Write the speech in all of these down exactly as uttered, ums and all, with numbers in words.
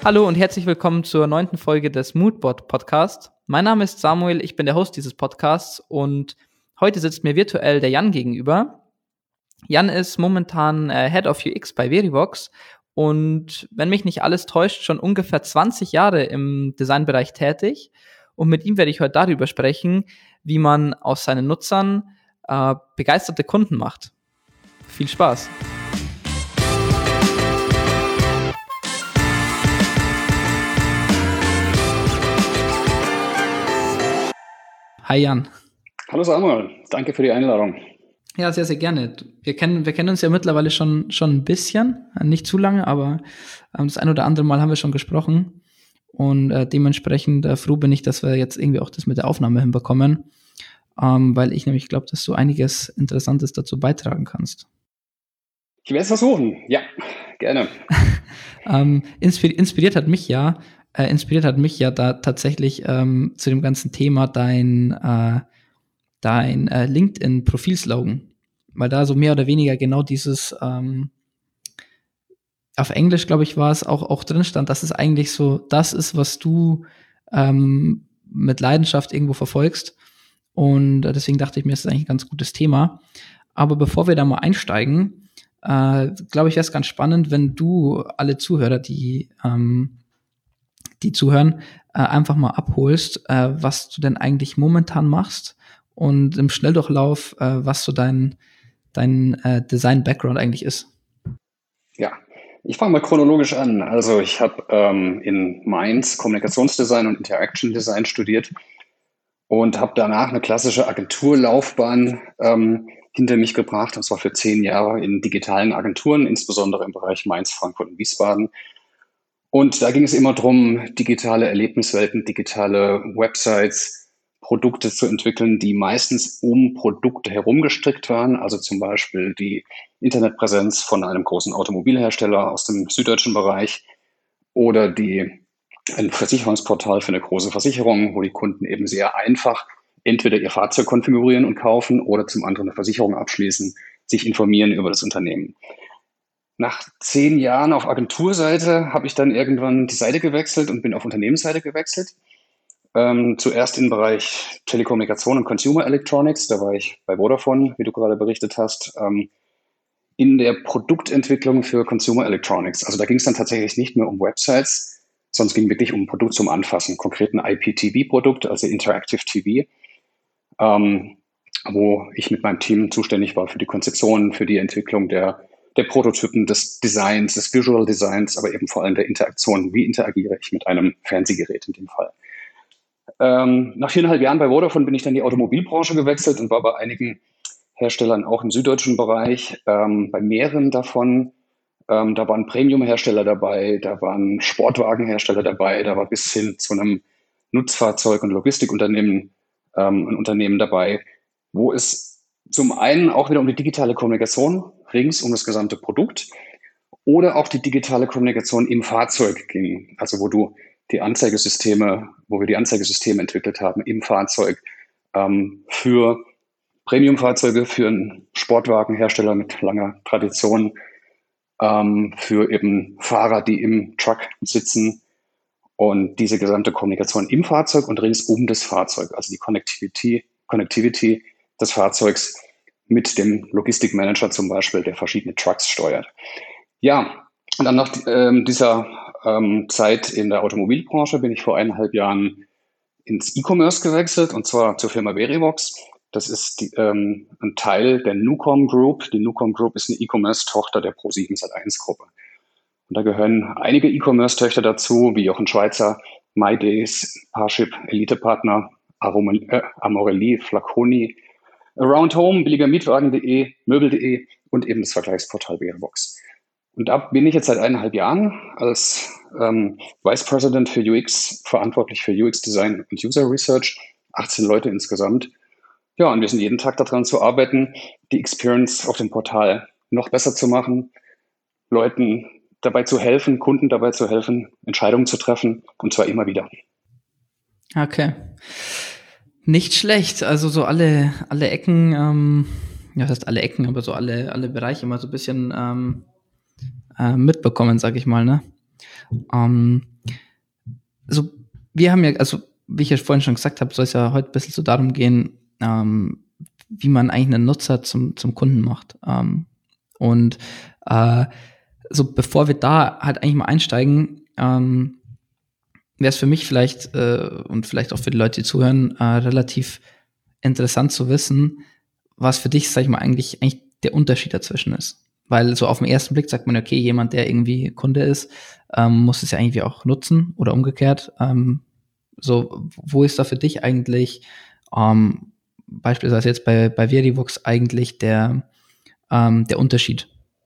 Hallo und herzlich willkommen zur neunten Folge des Moodboard Podcast. Mein Name ist Samuel, ich bin der Host dieses Podcasts und heute sitzt mir virtuell der Jan gegenüber. Jan ist momentan äh, Head of U X bei Verivox und wenn mich nicht alles täuscht, schon ungefähr zwanzig Jahre im Designbereich tätig. Und mit ihm werde ich heute darüber sprechen, wie man aus seinen Nutzern äh, begeisterte Kunden macht. Viel Spaß! Hi Jan. Hallo Samuel, danke für die Einladung. Ja, sehr, sehr gerne. Wir kennen, wir kennen uns ja mittlerweile schon, schon ein bisschen, nicht zu lange, aber ähm, das ein oder andere Mal haben wir schon gesprochen. Und äh, dementsprechend äh, froh bin ich, dass wir jetzt irgendwie auch das mit der Aufnahme hinbekommen, ähm, weil ich nämlich glaube, dass du einiges Interessantes dazu beitragen kannst. Ich werde es versuchen, ja, gerne. ähm, inspir- inspiriert hat mich ja, äh, inspiriert hat mich ja da tatsächlich ähm, zu dem ganzen Thema dein äh, dein äh, LinkedIn-Profilslogan, weil da so mehr oder weniger genau dieses ähm, auf Englisch, glaube ich, war es auch, auch drin stand, dass es eigentlich so das ist, was du ähm, mit Leidenschaft irgendwo verfolgst. Und äh, deswegen dachte ich mir, es ist eigentlich ein ganz gutes Thema. Aber bevor wir da mal einsteigen, äh, glaube ich, wäre es ganz spannend, wenn du alle Zuhörer, die ähm, die zuhören, äh, einfach mal abholst, äh, was du denn eigentlich momentan machst und im Schnelldurchlauf, äh, was so dein, dein äh, Design-Background eigentlich ist. Ja, ich fange mal chronologisch an. Also ich habe ähm, in Mainz Kommunikationsdesign und Interaction Design studiert und habe danach eine klassische Agenturlaufbahn ähm, hinter mich gebracht. Das war für zehn Jahre in digitalen Agenturen, insbesondere im Bereich Mainz, Frankfurt und Wiesbaden. Und da ging es immer darum, digitale Erlebniswelten, digitale Websites, Produkte zu entwickeln, die meistens um Produkte herum gestrickt waren. Also zum Beispiel die Internetpräsenz von einem großen Automobilhersteller aus dem süddeutschen Bereich oder die, ein Versicherungsportal für eine große Versicherung, wo die Kunden eben sehr einfach entweder ihr Fahrzeug konfigurieren und kaufen oder zum anderen eine Versicherung abschließen, sich informieren über das Unternehmen. Nach zehn Jahren auf Agenturseite habe ich dann irgendwann die Seite gewechselt und bin auf Unternehmensseite gewechselt. Ähm, zuerst im Bereich Telekommunikation und Consumer Electronics, da war ich bei Vodafone, wie du gerade berichtet hast, ähm, in der Produktentwicklung für Consumer Electronics. Also da ging es dann tatsächlich nicht mehr um Websites, sondern es ging wirklich um ein Produkt zum Anfassen, konkret ein I P T V-Produkt, also Interactive T V, ähm, wo ich mit meinem Team zuständig war für die Konzeption, für die Entwicklung der der Prototypen, des Designs, des Visual Designs, aber eben vor allem der Interaktion. Wie interagiere ich mit einem Fernsehgerät in dem Fall? Ähm, nach viereinhalb Jahren bei Vodafone bin ich dann in die Automobilbranche gewechselt und war bei einigen Herstellern auch im süddeutschen Bereich, ähm, bei mehreren davon. Ähm, da waren Premium-Hersteller dabei, da waren Sportwagenhersteller dabei, da war bis hin zu einem Nutzfahrzeug- und Logistikunternehmen ähm, ein Unternehmen dabei, wo es zum einen auch wieder um die digitale Kommunikation rings um das gesamte Produkt oder auch die digitale Kommunikation im Fahrzeug ging. Also wo du die Anzeigesysteme, wo wir die Anzeigesysteme entwickelt haben im Fahrzeug ähm, für Premium-Fahrzeuge, für einen Sportwagenhersteller mit langer Tradition, ähm, für eben Fahrer, die im Truck sitzen und diese gesamte Kommunikation im Fahrzeug und rings um das Fahrzeug, also die Connectivity, Connectivity des Fahrzeugs mit dem Logistikmanager zum Beispiel, der verschiedene Trucks steuert. Ja, und dann nach ähm, dieser ähm, Zeit in der Automobilbranche bin ich vor eineinhalb Jahren ins E-Commerce gewechselt, und zwar zur Firma Verivox. Das ist die, ähm, ein Teil der Nucom Group. Die Nucom Group ist eine E-Commerce-Tochter der Pro sieben Sat eins Gruppe. Und da gehören einige E-Commerce-Töchter dazu, wie Jochen Schweizer, MyDays, Parship, Elite-Partner, Amorelie, Flaconi, Around Home, billigermietwagen.de, möbel.de und eben das Vergleichsportal Verivox. Und da bin ich jetzt seit eineinhalb Jahren als ähm, Vice President für U X, verantwortlich für U X Design und User Research, achtzehn Leute insgesamt. Ja, und wir sind jeden Tag daran zu arbeiten, die Experience auf dem Portal noch besser zu machen, Leuten dabei zu helfen, Kunden dabei zu helfen, Entscheidungen zu treffen, und zwar immer wieder. Okay. Nicht schlecht. Also so alle, alle Ecken, ähm, ja, das heißt alle Ecken, aber so alle, alle Bereiche mal so ein bisschen ähm, äh, mitbekommen, sag ich mal, ne? Ähm, also wir haben ja, also wie ich ja vorhin schon gesagt habe, soll es ja heute ein bisschen so darum gehen, ähm, wie man eigentlich einen Nutzer zum, zum Kunden macht. Ähm, und äh, so bevor wir da halt eigentlich mal einsteigen, ähm, wäre es für mich vielleicht äh, und vielleicht auch für die Leute, die zuhören, äh, relativ interessant zu wissen, was für dich, sag ich mal, eigentlich, eigentlich der Unterschied dazwischen ist. Weil so auf den ersten Blick sagt man, okay, jemand, der irgendwie Kunde ist, ähm, muss es ja irgendwie auch nutzen oder umgekehrt. Ähm, so, wo ist da für dich eigentlich ähm, beispielsweise jetzt bei, bei Verivox eigentlich der, ähm, der Unterschied?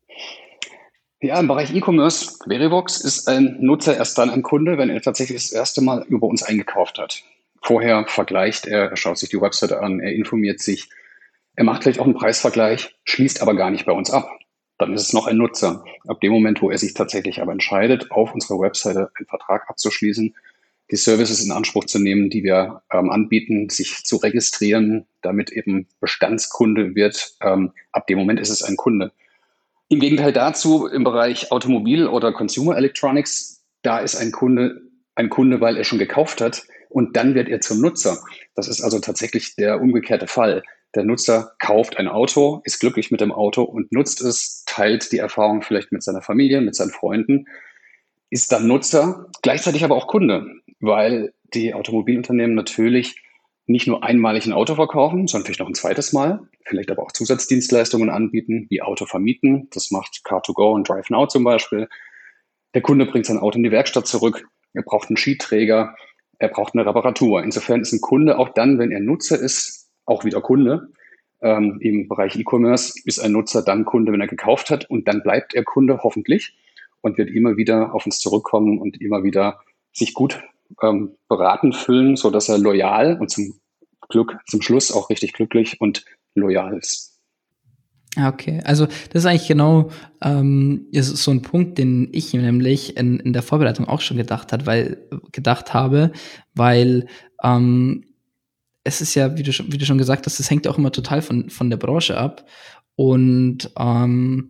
Ja, im Bereich E-Commerce, Verivox ist ein Nutzer erst dann ein Kunde, wenn er tatsächlich das erste Mal über uns eingekauft hat. Vorher vergleicht er, er schaut sich die Webseite an, er informiert sich, er macht vielleicht auch einen Preisvergleich, schließt aber gar nicht bei uns ab. Dann ist es noch ein Nutzer. Ab dem Moment, wo er sich tatsächlich aber entscheidet, auf unserer Webseite einen Vertrag abzuschließen, die Services in Anspruch zu nehmen, die wir ähm, anbieten, sich zu registrieren, damit eben Bestandskunde wird, ähm, ab dem Moment ist es ein Kunde. Im Gegenteil dazu, im Bereich Automobil oder Consumer Electronics, da ist ein Kunde ein Kunde, weil er schon gekauft hat und dann wird er zum Nutzer. Das ist also tatsächlich der umgekehrte Fall. Der Nutzer kauft ein Auto, ist glücklich mit dem Auto und nutzt es, teilt die Erfahrung vielleicht mit seiner Familie, mit seinen Freunden, ist dann Nutzer, gleichzeitig aber auch Kunde, weil die Automobilunternehmen natürlich nicht nur einmalig ein Auto verkaufen, sondern vielleicht noch ein zweites Mal, vielleicht aber auch Zusatzdienstleistungen anbieten, wie Auto vermieten. Das macht Car to Go und Drive Now zum Beispiel. Der Kunde bringt sein Auto in die Werkstatt zurück. Er braucht einen Skiträger. Er braucht eine Reparatur. Insofern ist ein Kunde auch dann, wenn er Nutzer ist, auch wieder Kunde. Ähm, Im Bereich E-Commerce ist ein Nutzer dann Kunde, wenn er gekauft hat. Und dann bleibt er Kunde hoffentlich und wird immer wieder auf uns zurückkommen und immer wieder sich gut ähm, beraten fühlen, sodass er loyal und zum Glück, zum Schluss auch richtig glücklich und loyal ist. Okay, also das ist eigentlich genau ähm, ist so ein Punkt, den ich nämlich in, in der Vorbereitung auch schon gedacht hat, weil gedacht habe, weil ähm, es ist ja, wie du schon, wie du schon gesagt hast, das hängt ja auch immer total von von der Branche ab und ähm,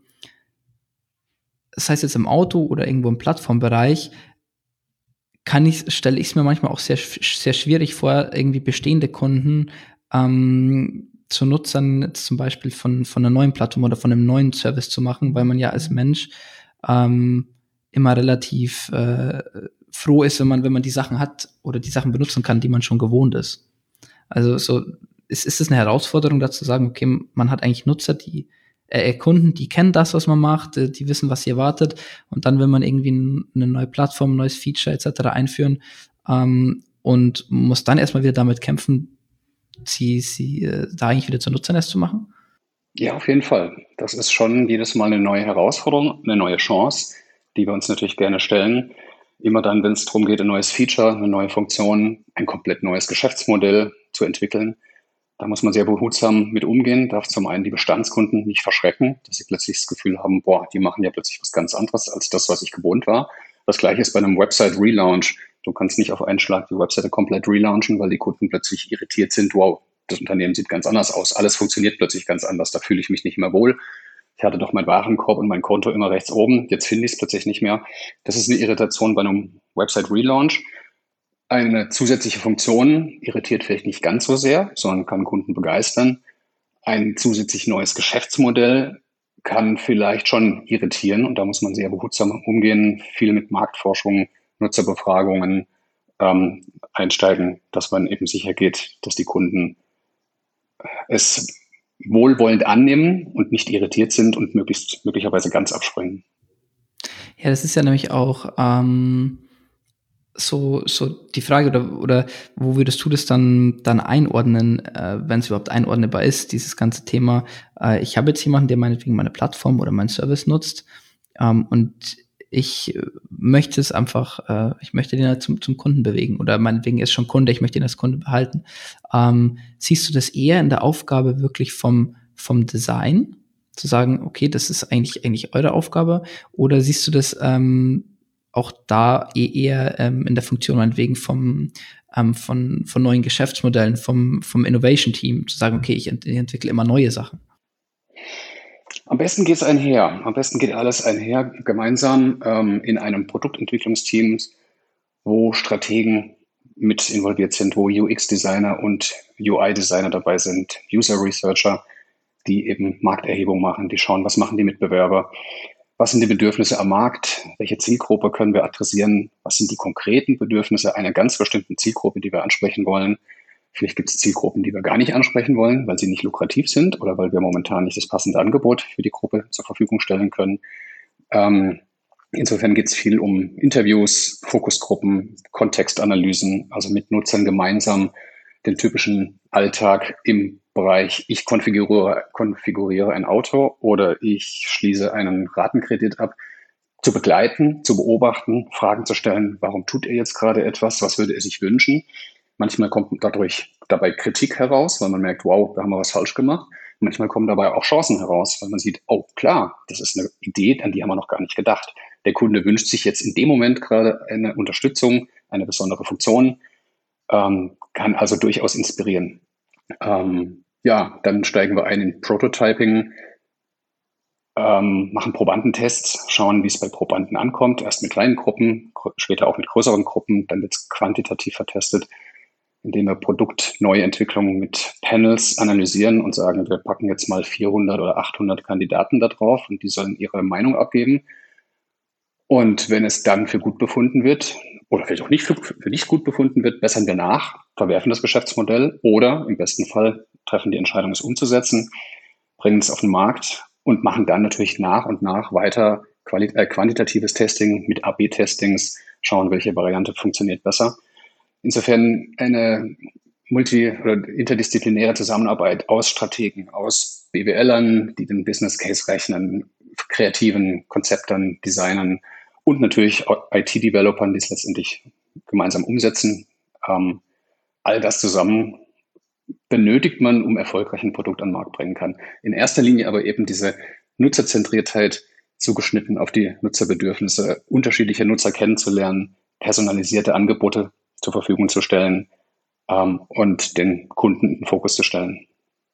das heißt jetzt im Auto oder irgendwo im Plattformbereich kann ich stelle ich es mir manchmal auch sehr sehr schwierig vor, irgendwie bestehende Kunden ähm, zu Nutzern jetzt zum Beispiel von von einer neuen Plattform oder von einem neuen Service zu machen, weil man ja als Mensch ähm, immer relativ äh, froh ist, wenn man wenn man die Sachen hat oder die Sachen benutzen kann, die man schon gewohnt ist. Also so ist ist es eine Herausforderung, da zu sagen, okay, man hat eigentlich Nutzer, die äh, Kunden, die kennen das, was man macht, äh, die wissen, was sie erwartet. Und dann will man irgendwie n- eine neue Plattform, ein neues Feature et cetera einführen ähm, und muss dann erstmal wieder damit kämpfen, sie, sie äh, da eigentlich wieder zu Nutzern erst zu machen. Ja, auf jeden Fall. Das ist schon jedes Mal eine neue Herausforderung, eine neue Chance, die wir uns natürlich gerne stellen. Immer dann, wenn es darum geht, ein neues Feature, eine neue Funktion, ein komplett neues Geschäftsmodell zu entwickeln. Da muss man sehr behutsam mit umgehen, darf zum einen die Bestandskunden nicht verschrecken, dass sie plötzlich das Gefühl haben, boah, die machen ja plötzlich was ganz anderes als das, was ich gewohnt war. Das gleiche ist bei einem Website-Relaunch. Du kannst nicht auf einen Schlag die Webseite komplett relaunchen, weil die Kunden plötzlich irritiert sind, wow, das Unternehmen sieht ganz anders aus, alles funktioniert plötzlich ganz anders, da fühle ich mich nicht mehr wohl. Ich hatte doch meinen Warenkorb und mein Konto immer rechts oben, jetzt finde ich es plötzlich nicht mehr. Das ist eine Irritation bei einem Website-Relaunch. Eine zusätzliche Funktion irritiert vielleicht nicht ganz so sehr, sondern kann Kunden begeistern. Ein zusätzlich neues Geschäftsmodell kann vielleicht schon irritieren und da muss man sehr behutsam umgehen, viel mit Marktforschung, Nutzerbefragungen ähm, einsteigen, dass man eben sicher geht, dass die Kunden es wohlwollend annehmen und nicht irritiert sind und möglichst möglicherweise ganz abspringen. Ja, das ist ja nämlich auch ähm, so, so die Frage, oder, oder wo würdest du das dann, dann einordnen, äh, wenn es überhaupt einordnbar ist, dieses ganze Thema, äh, ich habe jetzt jemanden, der meinetwegen meine Plattform oder meinen Service nutzt, ähm, und ich äh, möchte es einfach, äh, ich möchte den halt zum, zum Kunden bewegen oder meinetwegen ist schon Kunde, ich möchte ihn als Kunde behalten. Ähm, siehst du das eher in der Aufgabe wirklich vom, vom Design, zu sagen, okay, das ist eigentlich, eigentlich eure Aufgabe, oder siehst du das ähm, auch da eh eher ähm, in der Funktion meinetwegen vom, ähm, von, von neuen Geschäftsmodellen, vom, vom Innovation-Team, zu sagen, okay, ich, ent ich entwickle immer neue Sachen. Am besten geht es einher. Am besten geht alles einher gemeinsam ähm, in einem Produktentwicklungsteam, wo Strategen mit involviert sind, wo U X-Designer und U I-Designer dabei sind, User-Researcher, die eben Markterhebung machen, die schauen, was machen die Mitbewerber, was sind die Bedürfnisse am Markt, welche Zielgruppe können wir adressieren, was sind die konkreten Bedürfnisse einer ganz bestimmten Zielgruppe, die wir ansprechen wollen. Vielleicht gibt es Zielgruppen, die wir gar nicht ansprechen wollen, weil sie nicht lukrativ sind oder weil wir momentan nicht das passende Angebot für die Gruppe zur Verfügung stellen können. Ähm, insofern geht es viel um Interviews, Fokusgruppen, Kontextanalysen, also mit Nutzern gemeinsam den typischen Alltag im Bereich, ich konfiguriere, konfiguriere ein Auto oder ich schließe einen Ratenkredit ab, zu begleiten, zu beobachten, Fragen zu stellen, warum tut er jetzt gerade etwas, was würde er sich wünschen. Manchmal kommt dadurch dabei Kritik heraus, weil man merkt, wow, da haben wir was falsch gemacht. Manchmal kommen dabei auch Chancen heraus, weil man sieht, oh klar, das ist eine Idee, an die haben wir noch gar nicht gedacht. Der Kunde wünscht sich jetzt in dem Moment gerade eine Unterstützung, eine besondere Funktion, ähm, kann also durchaus inspirieren. Ähm, ja, dann steigen wir ein in Prototyping, ähm, machen Probandentests, schauen, wie es bei Probanden ankommt. Erst mit kleinen Gruppen, später auch mit größeren Gruppen. Dann wird es quantitativ vertestet, indem wir Produktneuentwicklungen mit Panels analysieren und sagen, wir packen jetzt mal vierhundert oder achthundert Kandidaten da drauf und die sollen ihre Meinung abgeben. Und wenn es dann für gut befunden wird oder vielleicht auch nicht für, für nicht gut befunden wird, bessern wir nach, verwerfen das Geschäftsmodell oder im besten Fall treffen die Entscheidung, es umzusetzen, bringen es auf den Markt und machen dann natürlich nach und nach weiter quali- äh, quantitatives Testing mit A B-Testings, schauen, welche Variante funktioniert besser. Insofern eine multi- oder interdisziplinäre Zusammenarbeit aus Strategen, aus B W Lern, die den Business Case rechnen, kreativen Konzeptern, Designern und natürlich I T-Developern, die es letztendlich gemeinsam umsetzen. Ähm, all das zusammen benötigt man, um erfolgreich ein Produkt an den Markt bringen kann. In erster Linie aber eben diese Nutzerzentriertheit, zugeschnitten auf die Nutzerbedürfnisse, unterschiedliche Nutzer kennenzulernen, personalisierte Angebote zur Verfügung zu stellen ähm, und den Kunden in den Fokus zu stellen.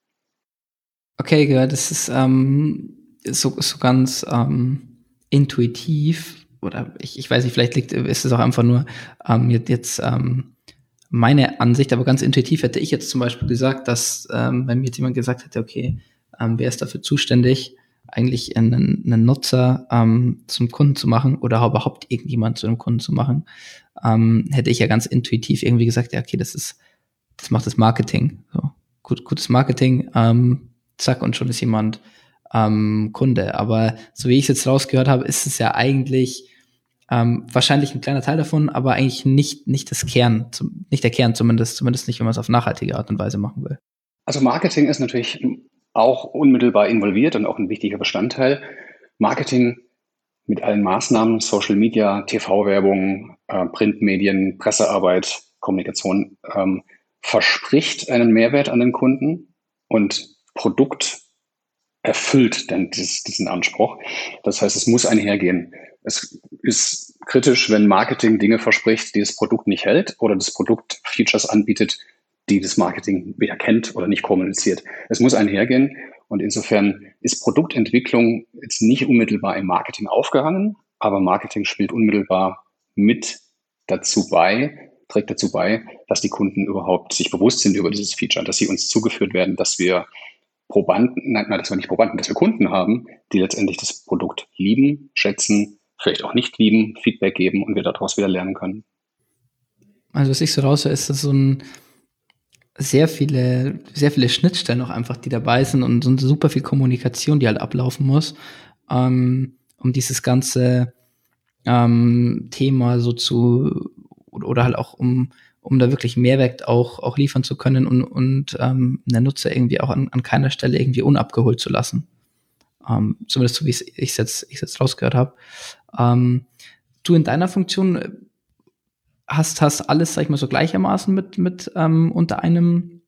Okay, gehört, das ist ähm, so, so ganz ähm, intuitiv, oder ich, ich weiß nicht, vielleicht liegt, ist es auch einfach nur ähm, jetzt, jetzt ähm, meine Ansicht, aber ganz intuitiv hätte ich jetzt zum Beispiel gesagt, dass ähm, wenn mir jetzt jemand gesagt hätte, okay, ähm, wer ist dafür zuständig, eigentlich einen, einen Nutzer ähm, zum Kunden zu machen oder überhaupt irgendjemand zu einem Kunden zu machen, ähm, hätte ich ja ganz intuitiv irgendwie gesagt, ja, okay, das ist, das macht das Marketing. So, gut, gutes Marketing, ähm, zack, und schon ist jemand ähm, Kunde. Aber so wie ich es jetzt rausgehört habe, ist es ja eigentlich ähm, wahrscheinlich ein kleiner Teil davon, aber eigentlich nicht, nicht das Kern, zum, nicht der Kern zumindest, zumindest nicht, wenn man es auf nachhaltige Art und Weise machen will. Also Marketing ist natürlich auch unmittelbar involviert und auch ein wichtiger Bestandteil. Marketing mit allen Maßnahmen, Social Media, T V-Werbung, äh, Printmedien, Pressearbeit, Kommunikation, ähm, verspricht einen Mehrwert an den Kunden und Produkt erfüllt dann dieses, diesen Anspruch. Das heißt, es muss einhergehen. Es ist kritisch, wenn Marketing Dinge verspricht, die das Produkt nicht hält oder das Produkt Features anbietet, die das Marketing weder kennt oder nicht kommuniziert. Es muss einhergehen und insofern ist Produktentwicklung jetzt nicht unmittelbar im Marketing aufgehangen, aber Marketing spielt unmittelbar mit dazu bei, trägt dazu bei, dass die Kunden überhaupt sich bewusst sind über dieses Feature, dass sie uns zugeführt werden, dass wir Probanden, nein, nein, dass wir nicht Probanden, dass wir Kunden haben, die letztendlich das Produkt lieben, schätzen, vielleicht auch nicht lieben, Feedback geben und wir daraus wieder lernen können. Also was ich so raushöre, ist das so ein sehr viele, sehr viele Schnittstellen auch einfach, die dabei sind und so super viel Kommunikation, die halt ablaufen muss, ähm, um dieses ganze ähm, Thema so zu, oder halt auch um, um da wirklich Mehrwert auch, auch liefern zu können und, und ähm, den Nutzer irgendwie auch an, an keiner Stelle irgendwie unabgeholt zu lassen. Ähm, zumindest so, wie ich es jetzt, ich jetzt rausgehört habe. Ähm, du in deiner Funktion hast, hast alles, sag ich mal, so gleichermaßen mit, mit ähm, unter einem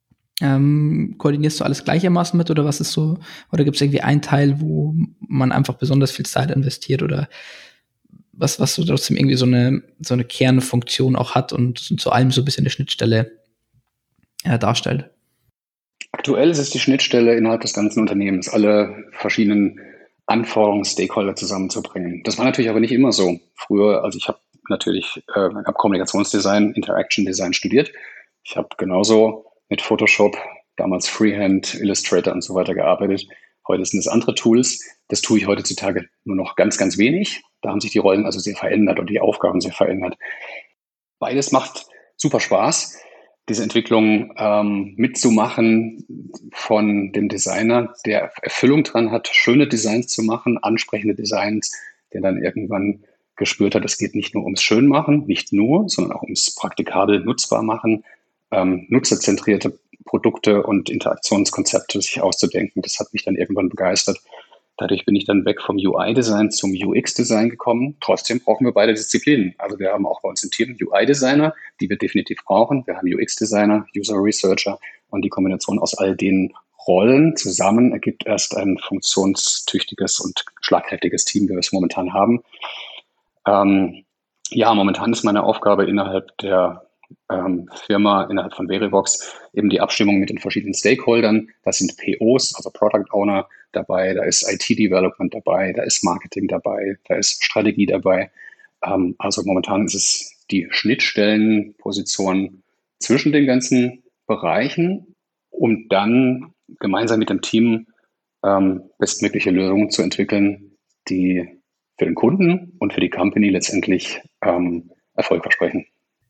ähm, koordinierst du alles gleichermaßen mit oder was ist so, oder gibt es irgendwie einen Teil, wo man einfach besonders viel Zeit investiert oder was, was so trotzdem irgendwie so eine, so eine Kernfunktion auch hat und zu allem so ein bisschen eine Schnittstelle äh, darstellt? Aktuell ist es die Schnittstelle innerhalb des ganzen Unternehmens, alle verschiedenen Anforderungen, Stakeholder zusammenzubringen. Das war natürlich aber nicht immer so. Früher, also ich habe natürlich äh, hab Kommunikationsdesign, Interaction Design studiert. Ich habe genauso mit Photoshop, damals Freehand, Illustrator und so weiter gearbeitet. Heute sind es andere Tools. Das tue ich heutzutage nur noch ganz, ganz wenig. Da haben sich die Rollen also sehr verändert und die Aufgaben sehr verändert. Beides macht super Spaß, diese Entwicklung ähm, mitzumachen von dem Designer, der Erfüllung dran hat, schöne Designs zu machen, ansprechende Designs, der dann irgendwann gespürt hat, es geht nicht nur ums Schönmachen, nicht nur, sondern auch ums praktikabel nutzbar machen, ähm, nutzerzentrierte Produkte und Interaktionskonzepte sich auszudenken. Das hat mich dann irgendwann begeistert. Dadurch bin ich dann weg vom U I-Design zum U X-Design gekommen. Trotzdem brauchen wir beide Disziplinen. Also wir haben auch bei uns im Team U I-Designer, die wir definitiv brauchen. Wir haben U X-Designer, User Researcher und die Kombination aus all den Rollen zusammen ergibt erst ein funktionstüchtiges und schlagkräftiges Team, wie wir es momentan haben. Ähm, ja, momentan ist meine Aufgabe innerhalb der ähm, Firma, innerhalb von Verivox, eben die Abstimmung mit den verschiedenen Stakeholdern. Das sind P Os, also Product Owner dabei, da ist I T-Development dabei, da ist Marketing dabei, da ist Strategie dabei. Ähm, also momentan ist es die Schnittstellenposition zwischen den ganzen Bereichen, um dann gemeinsam mit dem Team ähm, bestmögliche Lösungen zu entwickeln, die für den Kunden und für die Company letztendlich ähm, Erfolg versprechen.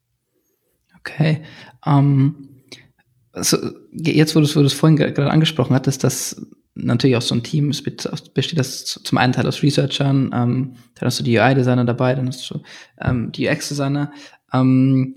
Okay. Ähm, also jetzt, wo du es vorhin gerade angesprochen hattest, dass natürlich auch so ein Team es besteht das zum einen Teil aus Researchern, ähm, dann hast du die U I-Designer dabei, dann hast du ähm, die U X-Designer. Ähm,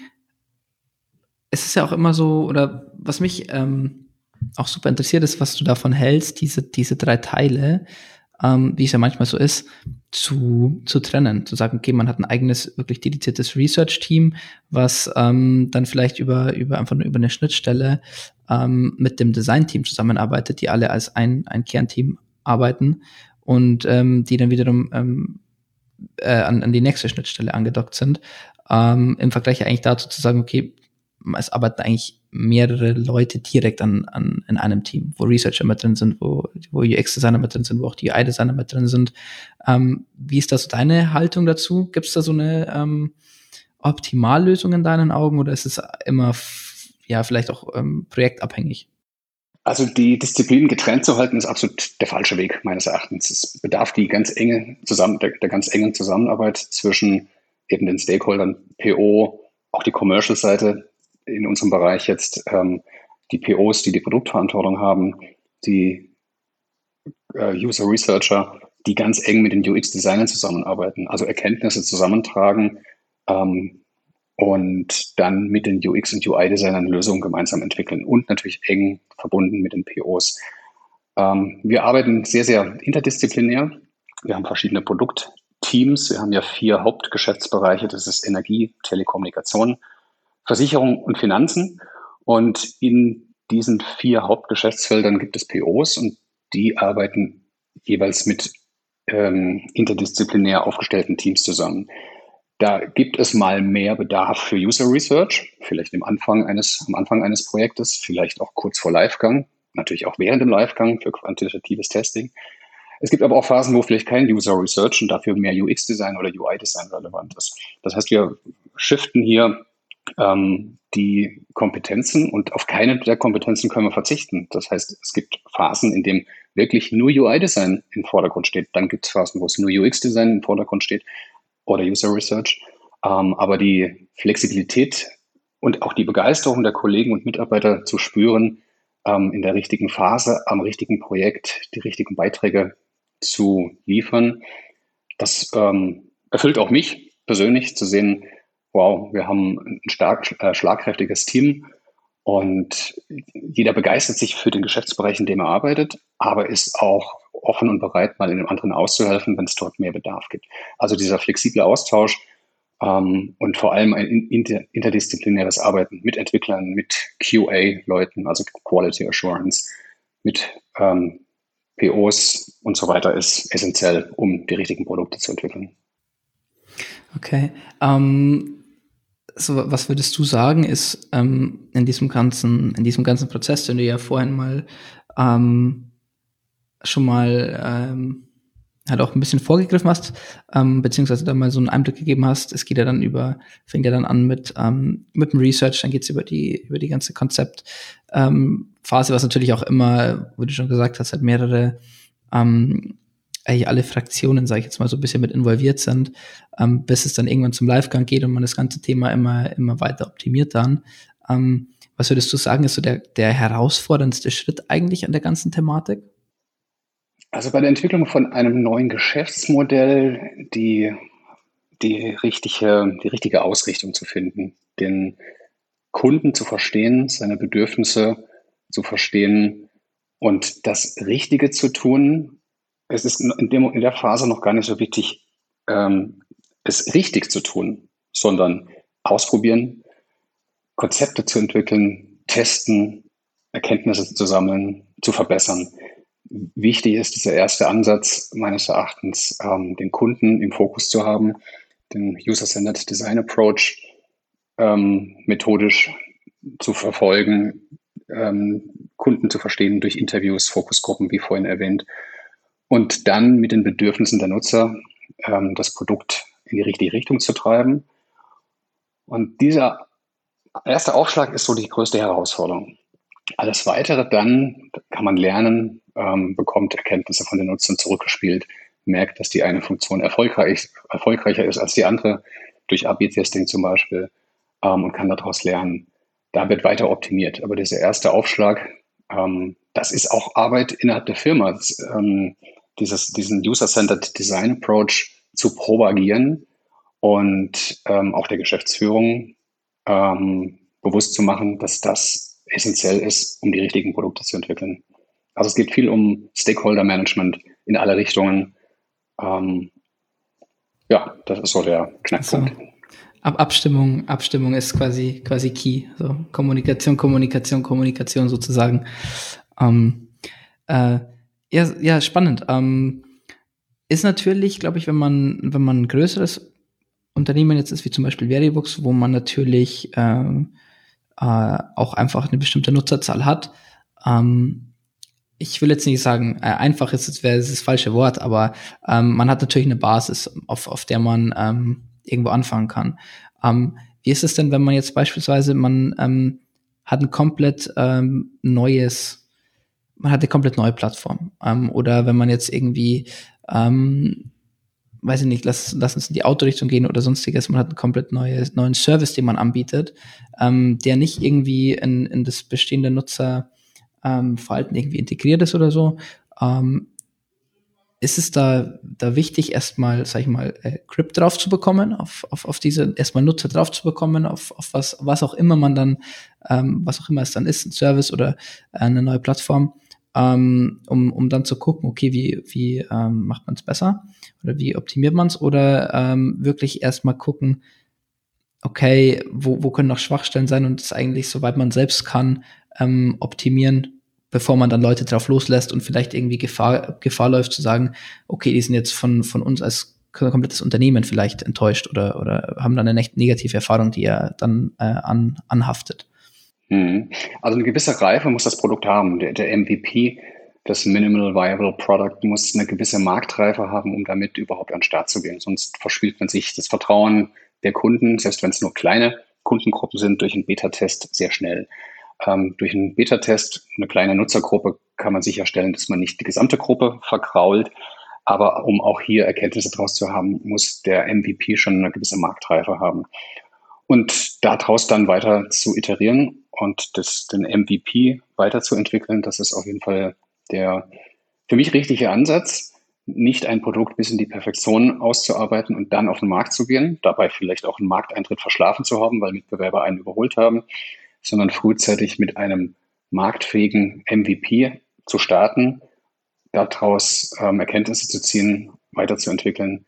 es ist ja auch immer so, oder was mich ähm, auch super interessiert ist, was du davon hältst, diese, diese drei Teile, ähm, wie es ja manchmal so ist, zu, zu trennen. Zu sagen, okay, man hat ein eigenes, wirklich dediziertes Research-Team, was ähm, dann vielleicht über, über einfach nur über eine Schnittstelle ähm, mit dem Design-Team zusammenarbeitet, die alle als ein, ein Kernteam arbeiten und ähm, die dann wiederum ähm, äh, an, an die nächste Schnittstelle angedockt sind. Ähm, Im Vergleich eigentlich dazu zu sagen, okay, es arbeiten eigentlich mehrere Leute direkt an, an in einem Team, wo Researcher mit drin sind, wo, wo U X-Designer mit drin sind, wo auch die U I-Designer mit drin sind. Ähm, wie ist das deine Haltung dazu? Gibt es da so eine ähm, Optimallösung in deinen Augen oder ist es immer f- ja vielleicht auch ähm, projektabhängig? Also die Disziplinen getrennt zu halten, ist absolut der falsche Weg, meines Erachtens. Es bedarf die ganz enge zusammen, der, der ganz engen Zusammenarbeit zwischen eben den Stakeholdern, P O, auch die Commercial-Seite in unserem Bereich jetzt, ähm, die P Os, die die Produktverantwortung haben, die äh, User Researcher, die ganz eng mit den U X-Designern zusammenarbeiten, also Erkenntnisse zusammentragen, ähm, und dann mit den U X- und U I-Designern Lösungen gemeinsam entwickeln und natürlich eng verbunden mit den P Os. Ähm, wir arbeiten sehr, sehr interdisziplinär. Wir haben verschiedene Produktteams. Wir haben ja vier Hauptgeschäftsbereiche. Das ist Energie, Telekommunikation, Versicherung und Finanzen. Und in diesen vier Hauptgeschäftsfeldern gibt es P Os und die arbeiten jeweils mit ähm, interdisziplinär aufgestellten Teams zusammen. Da gibt es mal mehr Bedarf für User Research, vielleicht im Anfang eines, am Anfang eines Projektes, vielleicht auch kurz vor Livegang, natürlich auch während dem Livegang für quantitatives Testing. Es gibt aber auch Phasen, wo vielleicht kein User Research und dafür mehr U X-Design oder U I-Design relevant ist. Das heißt, wir shiften hier ähm, die Kompetenzen und auf keine der Kompetenzen können wir verzichten. Das heißt, es gibt Phasen, in denen wirklich nur U I-Design im Vordergrund steht. Dann gibt es Phasen, wo es nur U X-Design im Vordergrund steht oder User Research. Ähm, aber die Flexibilität und auch die Begeisterung der Kollegen und Mitarbeiter zu spüren, ähm, in der richtigen Phase, am richtigen Projekt, die richtigen Beiträge zu liefern, das ähm, erfüllt auch mich persönlich zu sehen, wow, wir haben ein stark äh, schlagkräftiges Team und jeder begeistert sich für den Geschäftsbereich, in dem er arbeitet, aber ist auch offen und bereit, mal in dem anderen auszuhelfen, wenn es dort mehr Bedarf gibt. Also dieser flexible Austausch ähm, und vor allem ein inter interdisziplinäres Arbeiten mit Entwicklern, mit Q A-Leuten, also Quality Assurance, mit ähm, P Os und so weiter ist essentiell, um die richtigen Produkte zu entwickeln. Okay. Ähm, so, was würdest du sagen, ist ähm, in diesem ganzen, in diesem ganzen Prozess, den du ja vorhin mal ähm, schon mal ähm, halt auch ein bisschen vorgegriffen hast, ähm, beziehungsweise da mal so einen Einblick gegeben hast. Es geht ja dann über, fängt ja dann an mit ähm, mit dem Research, dann geht's über die über die ganze Konzept ähm, Phase, was natürlich auch immer, wie du schon gesagt hast, halt mehrere ähm, eigentlich alle Fraktionen, sage ich jetzt mal, so ein bisschen mit involviert sind, ähm, bis es dann irgendwann zum Livegang geht und man das ganze Thema immer immer weiter optimiert dann. Ähm, was würdest du sagen, ist so der der herausforderndste Schritt eigentlich an der ganzen Thematik? Also bei der Entwicklung von einem neuen Geschäftsmodell die die richtige die richtige Ausrichtung zu finden, den Kunden zu verstehen, seine Bedürfnisse zu verstehen und das Richtige zu tun. Es ist in dem in der Phase noch gar nicht so wichtig, ähm, es richtig zu tun, sondern ausprobieren, Konzepte zu entwickeln, testen, Erkenntnisse zu sammeln, zu verbessern. Wichtig ist dieser erste Ansatz meines Erachtens, ähm, den Kunden im Fokus zu haben, den User-Centered Design Approach ähm, methodisch zu verfolgen, ähm, Kunden zu verstehen durch Interviews, Fokusgruppen, wie vorhin erwähnt, und dann mit den Bedürfnissen der Nutzer ähm, das Produkt in die richtige Richtung zu treiben. Und dieser erste Aufschlag ist so die größte Herausforderung. Alles Weitere dann kann man lernen, ähm, bekommt Erkenntnisse von den Nutzern zurückgespielt, merkt, dass die eine Funktion erfolgreich, erfolgreicher ist als die andere, durch A B-Testing zum Beispiel, ähm, und kann daraus lernen. Da wird weiter optimiert. Aber dieser erste Aufschlag, ähm, das ist auch Arbeit innerhalb der Firma, das, ähm, dieses, diesen User-Centered Design Approach zu propagieren und ähm, auch der Geschäftsführung ähm, bewusst zu machen, dass das essentiell ist, um die richtigen Produkte zu entwickeln. Also es geht viel um Stakeholder-Management in alle Richtungen. Ähm, ja, das ist so der So. Knackpunkt. Ab Abstimmung, Abstimmung ist quasi, quasi key. So Kommunikation, Kommunikation, Kommunikation sozusagen. Ähm, äh, ja, ja, spannend. Ähm, ist natürlich, glaube ich, wenn man, wenn man ein größeres Unternehmen jetzt ist, wie zum Beispiel Verivox, wo man natürlich ähm, äh, auch einfach eine bestimmte Nutzerzahl hat. Ähm, ich will jetzt nicht sagen, äh, einfach ist es wäre das falsche Wort, aber ähm, man hat natürlich eine Basis, auf, auf der man ähm, irgendwo anfangen kann. Ähm, wie ist es denn, wenn man jetzt beispielsweise, man ähm, hat ein komplett ähm, neues, man hat eine komplett neue Plattform, ähm, oder wenn man jetzt irgendwie ähm, weiß ich nicht, lass, lass uns in die Autorichtung gehen oder sonstiges. Man hat einen komplett neues, neuen Service, den man anbietet, ähm, der nicht irgendwie in, in das bestehende Nutzerverhalten ähm, Verhalten irgendwie integriert ist oder so. Ähm, ist es da, da wichtig, erstmal, sag ich mal, äh, Grip drauf zu bekommen, auf, auf, auf diese, erstmal Nutzer drauf zu bekommen, auf, auf was, was auch immer man dann, ähm, was auch immer es dann ist, ein Service oder äh, eine neue Plattform, ähm, um, um dann zu gucken, okay, wie, wie ähm, macht man es besser oder wie optimiert man es oder ähm, wirklich erstmal gucken, okay, wo, wo können noch Schwachstellen sein und es eigentlich, soweit man selbst kann, ähm, optimieren, bevor man dann Leute drauf loslässt und vielleicht irgendwie Gefahr, Gefahr läuft zu sagen, okay, die sind jetzt von, von uns als komplettes Unternehmen vielleicht enttäuscht oder, oder haben dann eine echt negative Erfahrung, die er dann äh, an, anhaftet. Mhm. Also eine gewisse Reife muss das Produkt haben. Der, der M V P, das Minimal Viable Product, muss eine gewisse Marktreife haben, um damit überhaupt an den Start zu gehen. Sonst verspielt man sich das Vertrauen der Kunden, selbst wenn es nur kleine Kundengruppen sind, durch einen Beta-Test sehr schnell. Ähm, durch einen Beta-Test, eine kleine Nutzergruppe, kann man sicherstellen, dass man nicht die gesamte Gruppe verkrault. Aber um auch hier Erkenntnisse daraus zu haben, muss der M V P schon eine gewisse Marktreife haben. Und daraus dann weiter zu iterieren und das, den M V P weiterzuentwickeln, das ist auf jeden Fall der für mich richtige Ansatz. Nicht ein Produkt bis in die Perfektion auszuarbeiten und dann auf den Markt zu gehen, dabei vielleicht auch einen Markteintritt verschlafen zu haben, weil Mitbewerber einen überholt haben, sondern frühzeitig mit einem marktfähigen M V P zu starten, daraus ähm, Erkenntnisse zu ziehen, weiterzuentwickeln.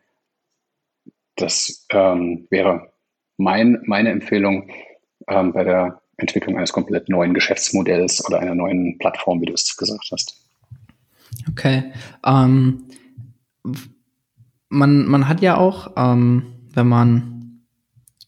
Das ähm, wäre mein, meine Empfehlung ähm, bei der Entwicklung eines komplett neuen Geschäftsmodells oder einer neuen Plattform, wie du es gesagt hast. Okay. Ähm, man, man hat ja auch, ähm, wenn man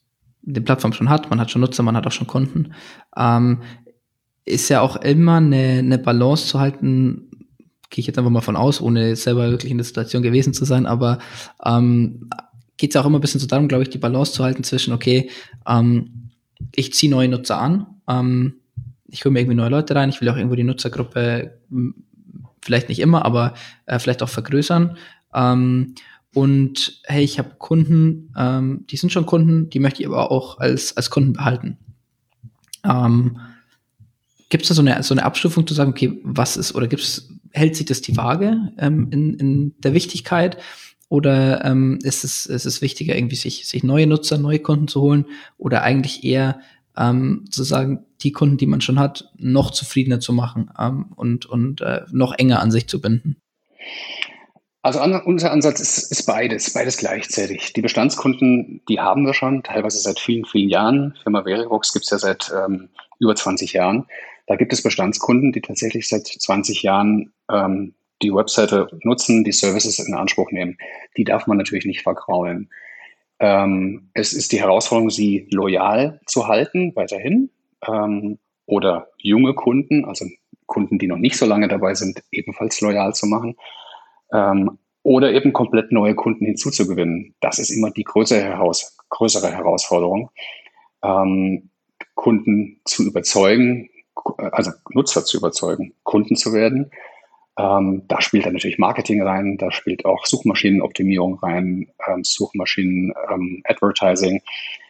die Plattform schon hat, man hat schon Nutzer, man hat auch schon Kunden, ähm, ist ja auch immer eine, eine Balance zu halten, gehe ich jetzt einfach mal von aus, ohne selber wirklich in der Situation gewesen zu sein, aber ähm, geht es auch immer ein bisschen so darum, glaube ich, die Balance zu halten zwischen, okay, ähm, ich ziehe neue Nutzer an, ähm, ich hole mir irgendwie neue Leute rein, ich will auch irgendwo die Nutzergruppe m, vielleicht nicht immer, aber äh, vielleicht auch vergrößern. Ähm, und hey, ich habe Kunden, ähm, die sind schon Kunden, die möchte ich aber auch als, als Kunden behalten. Ähm, Gibt es da so eine, so eine Abstufung zu sagen, okay, was ist, oder gibt's, hält sich das die Waage ähm, in, in der Wichtigkeit? Oder ähm, ist, es, ist es wichtiger, irgendwie sich, sich neue Nutzer, neue Kunden zu holen? Oder eigentlich eher ähm, zu sagen, die Kunden, die man schon hat, noch zufriedener zu machen ähm, und, und äh, noch enger an sich zu binden? Also an, unser Ansatz ist, ist beides, beides gleichzeitig. Die Bestandskunden, die haben wir schon, teilweise seit vielen, vielen Jahren. Firma Verivox gibt es ja seit ähm, über zwanzig Jahren. Da gibt es Bestandskunden, die tatsächlich seit zwanzig Jahren ähm, die Webseite nutzen, die Services in Anspruch nehmen. Die darf man natürlich nicht vergraulen. Ähm, es ist die Herausforderung, sie loyal zu halten, weiterhin. Ähm, oder junge Kunden, also Kunden, die noch nicht so lange dabei sind, ebenfalls loyal zu machen. Ähm, oder eben komplett neue Kunden hinzuzugewinnen. Das ist immer die größere, Heraus größere Herausforderung, ähm, Kunden zu überzeugen, also Nutzer zu überzeugen, Kunden zu werden. Ähm, da spielt dann natürlich Marketing rein, da spielt auch Suchmaschinenoptimierung rein, ähm, Suchmaschinen, ähm, Advertising,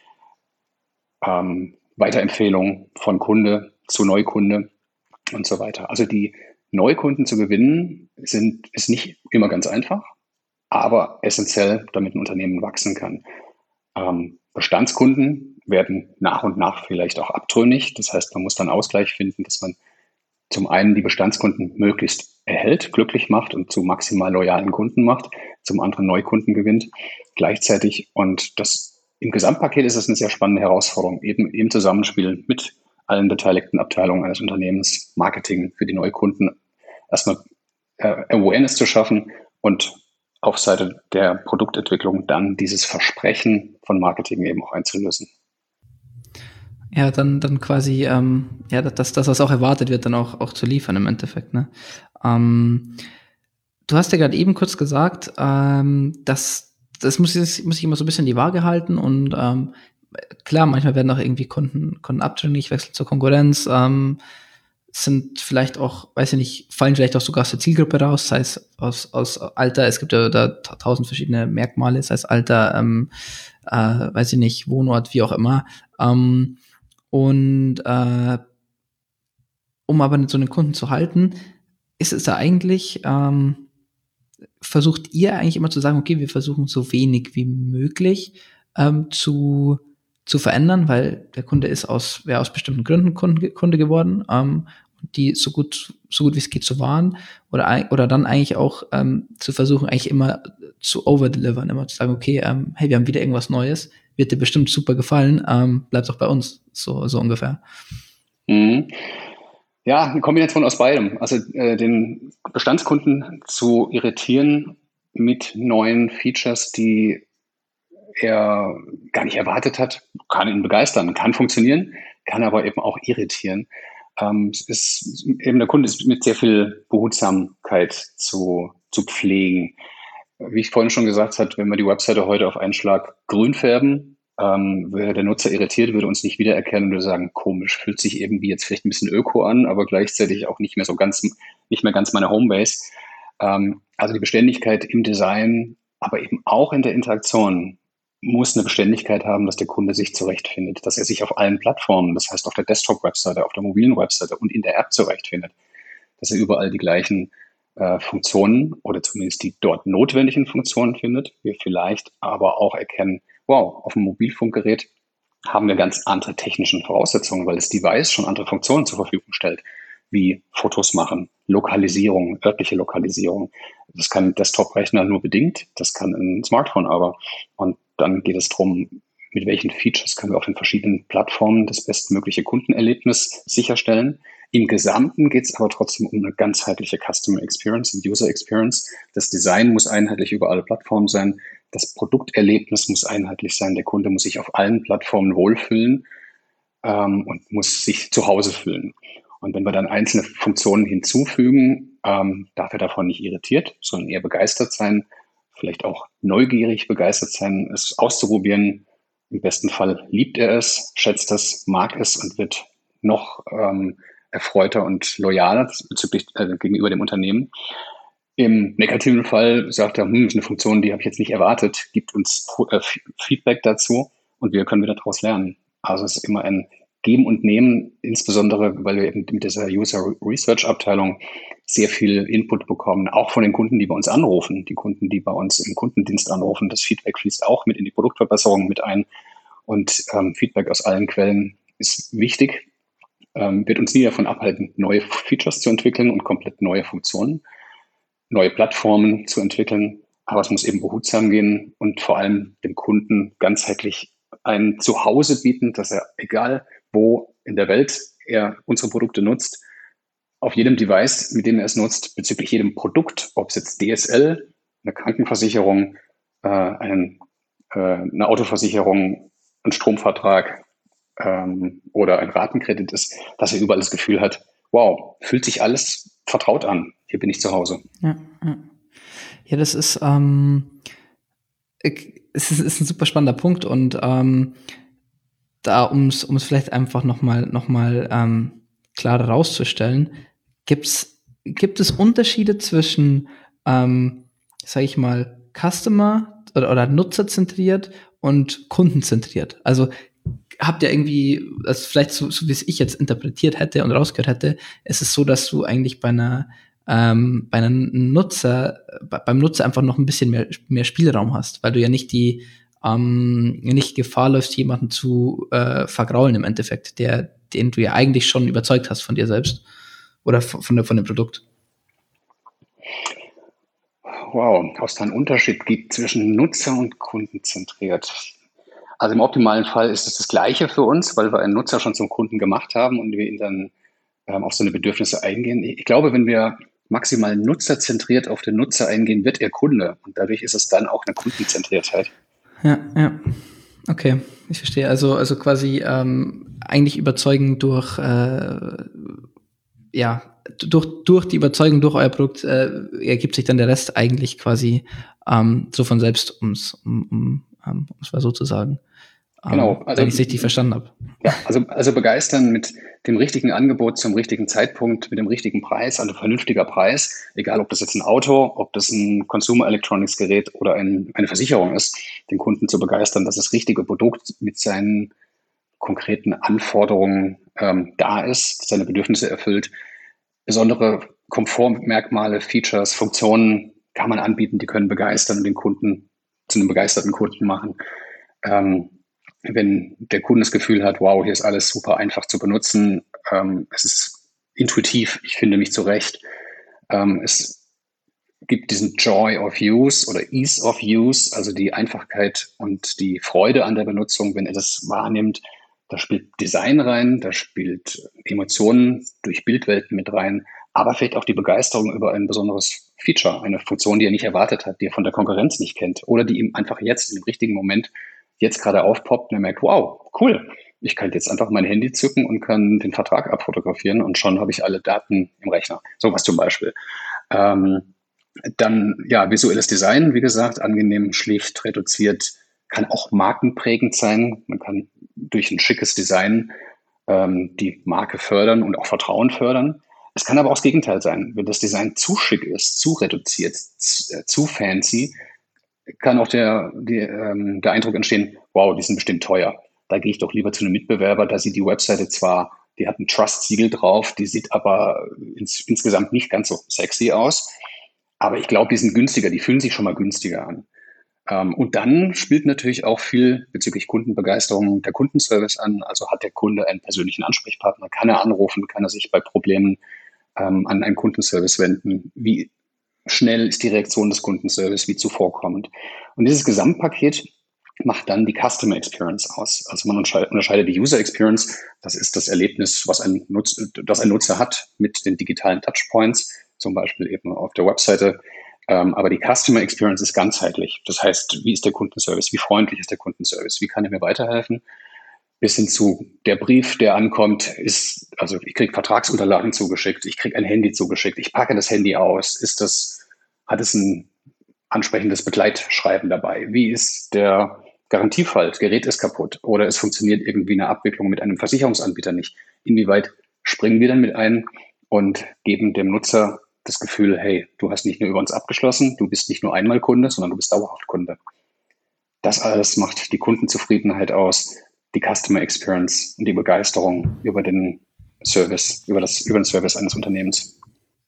ähm, Weiterempfehlung von Kunde zu Neukunde und so weiter. Also die Neukunden zu gewinnen, sind, ist nicht immer ganz einfach, aber essentiell, damit ein Unternehmen wachsen kann. Ähm, Bestandskunden werden nach und nach vielleicht auch abtrünnig. Das heißt, man muss dann Ausgleich finden, dass man zum einen die Bestandskunden möglichst erhält, glücklich macht und zu maximal loyalen Kunden macht, zum anderen Neukunden gewinnt gleichzeitig. Und das im Gesamtpaket ist es eine sehr spannende Herausforderung, eben im Zusammenspiel mit allen beteiligten Abteilungen eines Unternehmens, Marketing für die Neukunden, erstmal äh, Awareness zu schaffen und auf Seite der Produktentwicklung dann dieses Versprechen von Marketing eben auch einzulösen. Ja, dann, dann quasi, ähm, ja, das, das, was auch erwartet wird, dann auch, auch zu liefern im Endeffekt, ne? Ähm, du hast ja gerade eben kurz gesagt, ähm, dass das muss ich, muss ich immer so ein bisschen die Waage halten und ähm, klar, manchmal werden auch irgendwie Kunden, Kunden abtrünnig, wechseln zur Konkurrenz, ähm, sind vielleicht auch, weiß ich nicht, fallen vielleicht auch sogar aus der Zielgruppe raus, sei es aus, aus Alter, es gibt ja da tausend verschiedene Merkmale, sei es Alter, ähm, äh, weiß ich nicht, Wohnort, wie auch immer. Ähm, und äh, um aber so einen Kunden zu halten, ist es da eigentlich, ähm, versucht ihr eigentlich immer zu sagen, okay, wir versuchen so wenig wie möglich ähm, zu, zu verändern, weil der Kunde ist aus, wäre aus bestimmten Gründen Kunde, Kunde geworden, ähm, die so gut, so gut wie es geht zu wahren oder, oder dann eigentlich auch ähm, zu versuchen, eigentlich immer zu overdelivern, immer zu sagen, okay, ähm, hey, wir haben wieder irgendwas Neues, wird dir bestimmt super gefallen, ähm, bleib doch bei uns, so, so ungefähr. Mhm. Ja, eine Kombination aus beidem. Also äh, den Bestandskunden zu irritieren mit neuen Features, die er gar nicht erwartet hat, kann ihn begeistern, kann funktionieren, kann aber eben auch irritieren. Ähm, es ist eben der Kunde ist mit sehr viel Behutsamkeit zu, zu pflegen. Wie ich vorhin schon gesagt habe, wenn wir die Webseite heute auf einen Schlag grün färben, ähm, wäre der Nutzer irritiert, würde uns nicht wiedererkennen und würde sagen, komisch, fühlt sich irgendwie jetzt vielleicht ein bisschen öko an, aber gleichzeitig auch nicht mehr so ganz, nicht mehr ganz meine Homebase. Ähm, also die Beständigkeit im Design, aber eben auch in der Interaktion muss eine Beständigkeit haben, dass der Kunde sich zurechtfindet, dass er sich auf allen Plattformen, das heißt auf der Desktop-Webseite, auf der mobilen Webseite und in der App zurechtfindet, dass er überall die gleichen äh, Funktionen oder zumindest die dort notwendigen Funktionen findet. Wir vielleicht aber auch erkennen, wow, auf dem Mobilfunkgerät haben wir ganz andere technische Voraussetzungen, weil das Device schon andere Funktionen zur Verfügung stellt, wie Fotos machen, Lokalisierung, örtliche Lokalisierung. Das kann ein Desktop-Rechner nur bedingt, das kann ein Smartphone aber. Und dann geht es darum, mit welchen Features können wir auf den verschiedenen Plattformen das bestmögliche Kundenerlebnis sicherstellen. Im Gesamten geht es aber trotzdem um eine ganzheitliche Customer Experience und User Experience. Das Design muss einheitlich über alle Plattformen sein. Das Produkterlebnis muss einheitlich sein. Der Kunde muss sich auf allen Plattformen wohlfühlen ähm, und muss sich zu Hause fühlen. Und wenn wir dann einzelne Funktionen hinzufügen, ähm, darf er davon nicht irritiert, sondern eher begeistert sein, vielleicht auch neugierig begeistert sein, es auszuprobieren. Im besten Fall liebt er es, schätzt es, mag es und wird noch ähm, erfreuter und loyaler bezüglich äh, gegenüber dem Unternehmen. Im negativen Fall sagt er, hm, das ist eine Funktion, die habe ich jetzt nicht erwartet, gibt uns äh, Feedback dazu und wir können wieder daraus lernen. Also es ist immer ein Geben und Nehmen, insbesondere weil wir eben mit dieser User Research Abteilung sehr viel Input bekommen, auch von den Kunden, die bei uns anrufen, die Kunden, die bei uns im Kundendienst anrufen. Das Feedback fließt auch mit in die Produktverbesserung mit ein und ähm, Feedback aus allen Quellen ist wichtig, ähm, wird uns nie davon abhalten, neue Features zu entwickeln und komplett neue Funktionen, neue Plattformen zu entwickeln. Aber es muss eben behutsam gehen und vor allem dem Kunden ganzheitlich ein Zuhause bieten, dass er, egal wo in der Welt er unsere Produkte nutzt, auf jedem Device, mit dem er es nutzt, bezüglich jedem Produkt, ob es jetzt D S L, eine Krankenversicherung, äh, einen, äh, eine Autoversicherung, ein Stromvertrag ähm, oder ein Ratenkredit ist, dass er überall das Gefühl hat, wow, fühlt sich alles vertraut an, hier bin ich zu Hause. Ja, ja. Ja, das ist, ähm, es ist, ist ein super spannender Punkt und ähm, da, um es vielleicht einfach noch mal, noch mal ähm, klarer rauszustellen, gibt's, gibt es Unterschiede zwischen, ähm, sage ich mal, Customer oder, oder nutzerzentriert und kundenzentriert? Also habt ihr irgendwie, also vielleicht so, so wie es ich jetzt interpretiert hätte und rausgehört hätte, ist es so, dass du eigentlich bei einer ähm, bei einem Nutzer, bei, beim Nutzer einfach noch ein bisschen mehr, mehr Spielraum hast, weil du ja nicht die ähm, nicht Gefahr läufst, jemanden zu äh, vergraulen im Endeffekt, der, den du ja eigentlich schon überzeugt hast von dir selbst oder von, von, der, von dem Produkt. Wow, ob es da einen Unterschied gibt zwischen Nutzer- und kundenzentriert. Also im optimalen Fall ist es das Gleiche für uns, weil wir einen Nutzer schon zum Kunden gemacht haben und wir ihn dann ähm, auf seine Bedürfnisse eingehen. Ich glaube, wenn wir maximal nutzerzentriert auf den Nutzer eingehen, wird er Kunde. Und dadurch ist es dann auch eine Kundenzentriertheit. Ja, ja. Okay, ich verstehe. Also, also quasi ähm, eigentlich überzeugen durch, äh, ja, durch, durch die Überzeugung, durch euer Produkt äh, ergibt sich dann der Rest eigentlich quasi ähm, so von selbst, ums, um, um, um es mal so zu sagen. Genau, Ähm, also wenn ich es richtig verstanden habe. ja, also, also begeistern mit dem richtigen Angebot zum richtigen Zeitpunkt, mit dem richtigen Preis, also vernünftiger Preis, egal ob das jetzt ein Auto, ob das ein Consumer Electronics Gerät oder ein, eine Versicherung ist, den Kunden zu begeistern, dass das richtige Produkt mit seinen konkreten Anforderungen ähm, da ist, seine Bedürfnisse erfüllt. Besondere Komfortmerkmale, Features, Funktionen kann man anbieten, die können begeistern und den Kunden zu einem begeisterten Kunden machen. Ähm, wenn der Kunde das Gefühl hat, wow, hier ist alles super einfach zu benutzen, ähm, es ist intuitiv, ich finde mich zurecht, ähm, es gibt diesen Joy of Use oder Ease of Use, also die Einfachkeit und die Freude an der Benutzung, wenn er das wahrnimmt. Da spielt Design rein, da spielt Emotionen durch Bildwelten mit rein, aber vielleicht auch die Begeisterung über ein besonderes Feature, eine Funktion, die er nicht erwartet hat, die er von der Konkurrenz nicht kennt oder die ihm einfach jetzt im richtigen Moment jetzt gerade aufpoppt und er merkt, wow, cool, ich kann jetzt einfach mein Handy zücken und kann den Vertrag abfotografieren und schon habe ich alle Daten im Rechner. Sowas zum Beispiel. Ähm, dann, ja, visuelles Design, wie gesagt, angenehm, schlicht, reduziert, kann auch markenprägend sein. Man kann durch ein schickes Design ähm, die Marke fördern und auch Vertrauen fördern. Es kann aber auch das Gegenteil sein. Wenn das Design zu schick ist, zu reduziert, zu, äh, zu fancy, kann auch der, die, ähm, der Eindruck entstehen, wow, die sind bestimmt teuer. Da gehe ich doch lieber zu einem Mitbewerber, da sieht die Webseite zwar, die hat ein Trust-Siegel drauf, die sieht aber ins, insgesamt nicht ganz so sexy aus. Aber ich glaube, die sind günstiger, die fühlen sich schon mal günstiger an. Ähm, und dann spielt natürlich auch viel bezüglich Kundenbegeisterung der Kundenservice an. Also hat der Kunde einen persönlichen Ansprechpartner, kann er anrufen, kann er sich bei Problemen ähm, an einen Kundenservice wenden. Wie schnell ist die Reaktion des Kundenservice, wie zuvorkommend. Und dieses Gesamtpaket macht dann die Customer Experience aus. Also man unterscheidet die User Experience, das ist das Erlebnis, was ein, Nutz, das ein Nutzer hat mit den digitalen Touchpoints, zum Beispiel eben auf der Webseite, Ähm, aber die Customer Experience ist ganzheitlich. Das heißt, wie ist der Kundenservice? Wie freundlich ist der Kundenservice? Wie kann er mir weiterhelfen? Bis hin zu der Brief, der ankommt, ist, also ich kriege Vertragsunterlagen zugeschickt, ich kriege ein Handy zugeschickt, ich packe das Handy aus. Ist das, hat es ein ansprechendes Begleitschreiben dabei? Wie ist der Garantiefall? Das Gerät ist kaputt oder es funktioniert irgendwie eine Abwicklung mit einem Versicherungsanbieter nicht. Inwieweit springen wir dann mit ein und geben dem Nutzer das Gefühl, hey, du hast nicht nur über uns abgeschlossen, du bist nicht nur einmal Kunde, sondern du bist dauerhaft Kunde. Das alles macht die Kundenzufriedenheit aus, die Customer Experience und die Begeisterung über den Service, über das, über den Service eines Unternehmens.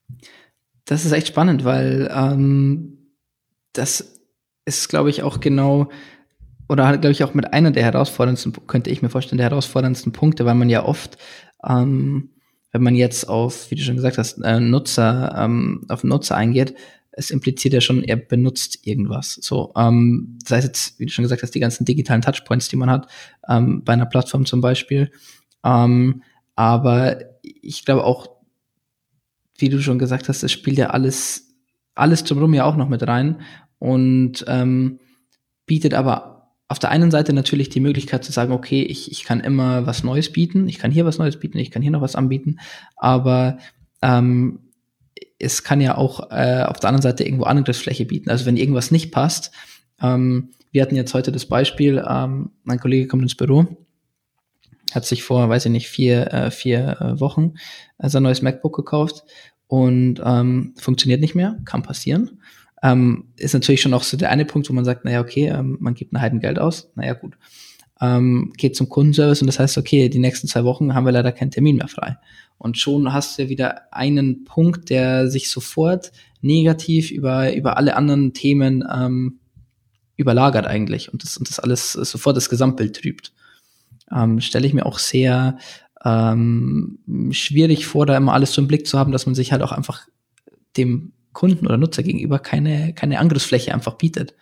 Das ist echt spannend, weil ähm, das ist, glaube ich, auch genau, oder halt, glaube ich, auch mit einer der herausforderndsten, könnte ich mir vorstellen, der herausforderndsten Punkte, weil man ja oft, ähm, wenn man jetzt auf, wie du schon gesagt hast, äh, Nutzer, ähm, auf den Nutzer eingeht, es impliziert ja schon, er benutzt irgendwas. So, ähm, sei es jetzt, wie du schon gesagt hast, die ganzen digitalen Touchpoints, die man hat, ähm, bei einer Plattform zum Beispiel. Ähm, aber ich glaube auch, wie du schon gesagt hast, es spielt ja alles, alles drumherum ja auch noch mit rein und ähm, bietet aber auf der einen Seite natürlich die Möglichkeit zu sagen, okay, ich, ich kann immer was Neues bieten, ich kann hier was Neues bieten, ich kann hier noch was anbieten, aber ähm, es kann ja auch äh, auf der anderen Seite irgendwo Angriffsfläche bieten. Also wenn irgendwas nicht passt, ähm, wir hatten jetzt heute das Beispiel, ähm, mein Kollege kommt ins Büro, hat sich vor, weiß ich nicht, vier, äh, vier äh, Wochen äh, sein neues MacBook gekauft und ähm, funktioniert nicht mehr, kann passieren. Ähm, ist natürlich schon auch so der eine Punkt, wo man sagt, naja, okay, ähm, man gibt ein Heidengeld aus, naja, gut. Ähm, geht zum Kundenservice und das heißt, okay, die nächsten zwei Wochen haben wir leider keinen Termin mehr frei. Und schon hast du ja wieder einen Punkt, der sich sofort negativ über, über alle anderen Themen ähm, überlagert eigentlich und das, und das alles sofort das Gesamtbild trübt. Ähm, stelle ich mir auch sehr ähm, schwierig vor, da immer alles so im Blick zu haben, dass man sich halt auch einfach dem Kunden oder Nutzer gegenüber keine, keine Angriffsfläche einfach bietet.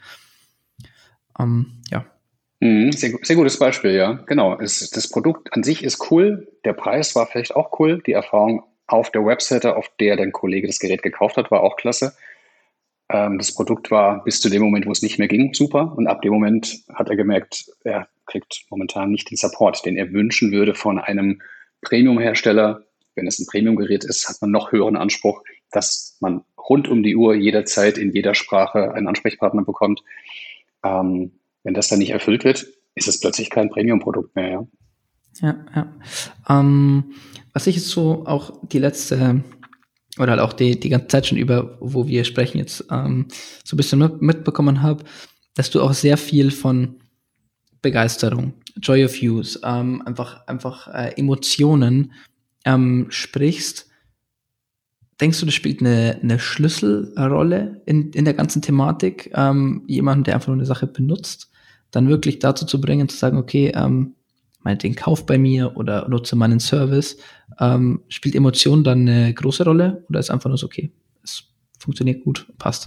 Ähm, ja. Mhm, sehr, sehr gutes Beispiel, ja. Genau. Es, das Produkt an sich ist cool. Der Preis war vielleicht auch cool. Die Erfahrung auf der Webseite, auf der dein Kollege das Gerät gekauft hat, war auch klasse. Ähm, das Produkt war bis zu dem Moment, wo es nicht mehr ging, super. Und ab dem Moment hat er gemerkt, er kriegt momentan nicht den Support, den er wünschen würde von einem Premium-Hersteller. Wenn es ein Premium-Gerät ist, hat man noch höheren Anspruch, dass man rund um die Uhr jederzeit in jeder Sprache einen Ansprechpartner bekommt. Ähm, wenn das dann nicht erfüllt wird, ist es plötzlich kein Premium-Produkt mehr. Ja, Ja, ja. Ähm, was ich jetzt so auch die letzte oder halt auch die, die ganze Zeit schon über, wo wir sprechen jetzt, ähm, so ein bisschen mit, mitbekommen habe, dass du auch sehr viel von Begeisterung, Joy of Use, ähm, einfach, einfach äh, Emotionen ähm, sprichst. Denkst du, das spielt eine, eine Schlüsselrolle in, in der ganzen Thematik, ähm, jemanden, der einfach nur eine Sache benutzt, dann wirklich dazu zu bringen, zu sagen, okay, ähm, meinetwegen kauf bei mir oder nutze meinen Service, ähm, spielt Emotion dann eine große Rolle oder ist einfach nur so, okay, es funktioniert gut, passt?